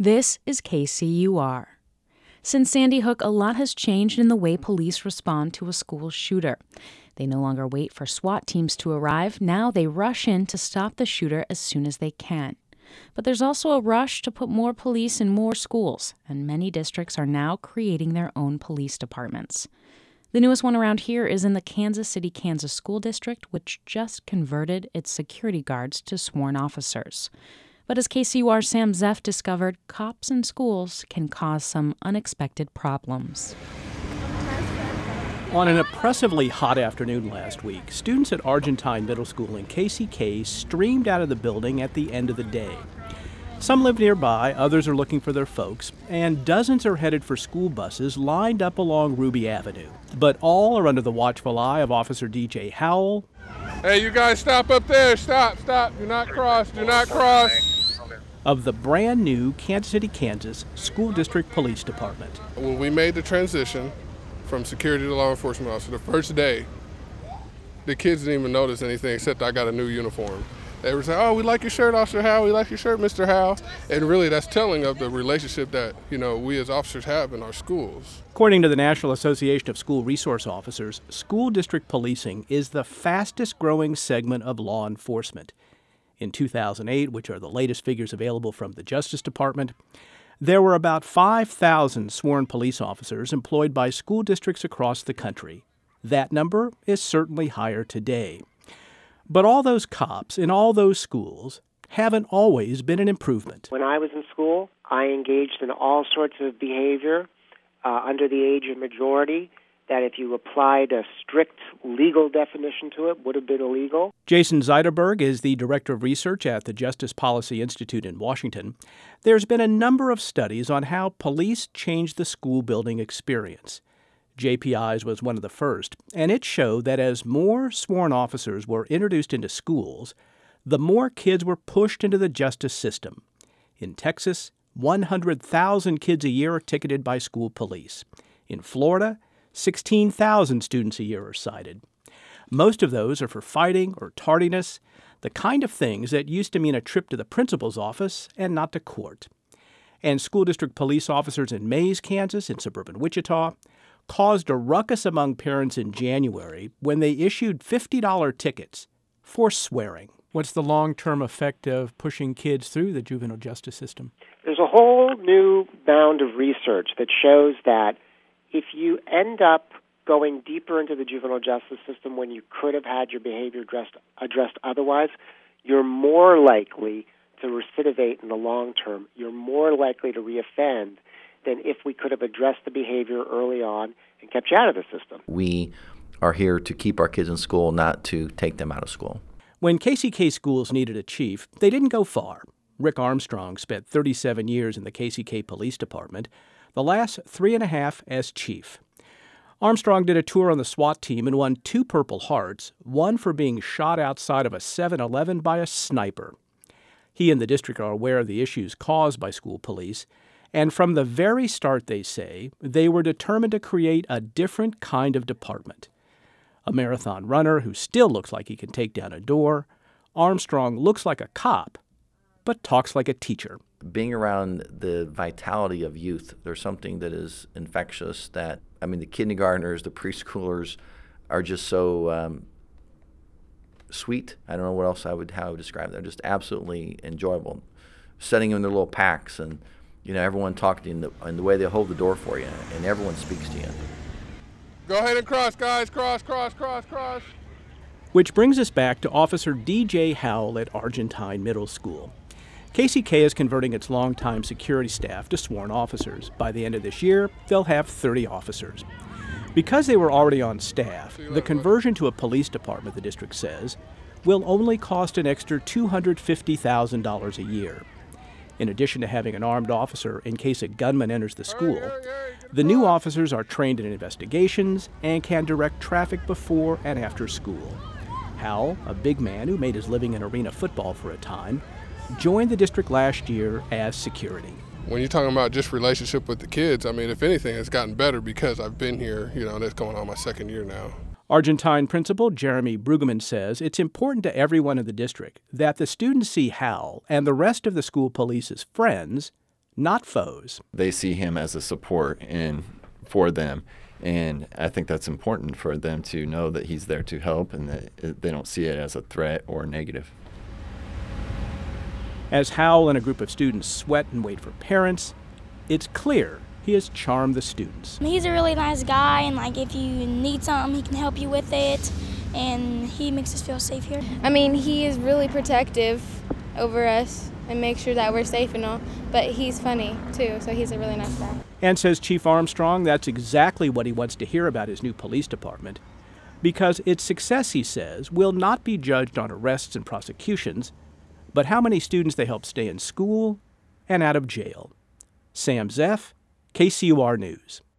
This is KCUR. Since Sandy Hook, a lot has changed in the way police respond to a school shooter. They no longer wait for SWAT teams to arrive. Now they rush in to stop the shooter as soon as they can. But there's also a rush to put more police in more schools, and many districts are now creating their own police departments. The newest one around here is in the Kansas City, Kansas School District, which just converted its security guards to sworn officers. But as KCUR's Sam Zeff discovered, cops in schools can cause some unexpected problems. On an oppressively hot afternoon last week, students at Argentine Middle School in KCK streamed out of the building at the end of the day. Some live nearby, others are looking for their folks, and dozens are headed for school buses lined up along Ruby Avenue. But all are under the watchful eye of Officer DJ Howell. Hey, you guys stop up there. Stop. Do not cross. Of the brand new Kansas City, Kansas School District Police Department. When we made the transition from security to law enforcement officer, the first day, the kids didn't even notice anything except I got a new uniform. They were saying, "Oh, we like your shirt, Officer Howell. We like your shirt, Mr. Howell." And really, that's telling of the relationship that, we as officers have in our schools. According to the National Association of School Resource Officers, school district policing is the fastest growing segment of law enforcement. In 2008, which are the latest figures available from the Justice Department, there were about 5,000 sworn police officers employed by school districts across the country. That number is certainly higher today. But all those cops in all those schools haven't always been an improvement. When I was in school, I engaged in all sorts of behavior under the age of majority that if you applied a strict legal definition to it would have been illegal. Jason Zeiderberg is the Director of Research at the Justice Policy Institute in Washington. There's been a number of studies on how police change the school building experience. JPI's was one of the first, and it showed that as more sworn officers were introduced into schools, the more kids were pushed into the justice system. In Texas, 100,000 kids a year are ticketed by school police. In Florida, 16,000 students a year are cited. Most of those are for fighting or tardiness, the kind of things that used to mean a trip to the principal's office and not to court. And school district police officers in Mays, Kansas, in suburban Wichita, caused a ruckus among parents in January when they issued $50 tickets for swearing. What's the long-term effect of pushing kids through the juvenile justice system? There's a whole new bound of research that shows that if you end up going deeper into the juvenile justice system when you could have had your behavior addressed otherwise, you're more likely to recidivate in the long term. You're more likely to reoffend than if we could have addressed the behavior early on and kept you out of the system. We are here to keep our kids in school, not to take them out of school. When KCK schools needed a chief, they didn't go far. Rick Armstrong spent 37 years in the KCK Police Department, the last 3.5 as chief. Armstrong did a tour on the SWAT team and won 2 Purple Hearts, one for being shot outside of a 7-Eleven by a sniper. He and the district are aware of the issues caused by school police, and from the very start, they say, they were determined to create a different kind of department. A marathon runner who still looks like he can take down a door, Armstrong looks like a cop, but talks like a teacher. Being around the vitality of youth, there's something that is infectious the kindergartners, the preschoolers are just so sweet. I don't know what else how I would describe them. They're just absolutely enjoyable. Setting in their little packs and, everyone talking and the way they hold the door for you, and everyone speaks to you. Go ahead and cross, guys. Cross. Which brings us back to Officer DJ Howell at Argentine Middle School. KCK is converting its longtime security staff to sworn officers. By the end of this year, they'll have 30 officers. Because they were already on staff, the conversion to a police department, the district says, will only cost an extra $250,000 a year. In addition to having an armed officer in case a gunman enters the school, the new officers are trained in investigations and can direct traffic before and after school. Howell, a big man who made his living in arena football for a time, joined the district last year as security. When you're talking about just relationship with the kids, if anything, it's gotten better because I've been here, that's going on my second year now. Argentine principal Jeremy Brueggemann says it's important to everyone in the district that the students see Howell and the rest of the school police as friends, not foes. They see him as a support and for them. And I think that's important for them to know that he's there to help and that they don't see it as a threat or negative. As Howell and a group of students sweat and wait for parents, it's clear he has charmed the students. He's a really nice guy, and if you need something, he can help you with it, and he makes us feel safe here. He is really protective over us and makes sure that we're safe and all, but he's funny too, so he's a really nice guy. And says Chief Armstrong that's exactly what he wants to hear about his new police department, because its success, he says, will not be judged on arrests and prosecutions, but how many students they help stay in school and out of jail. Sam Zeff, KCUR News.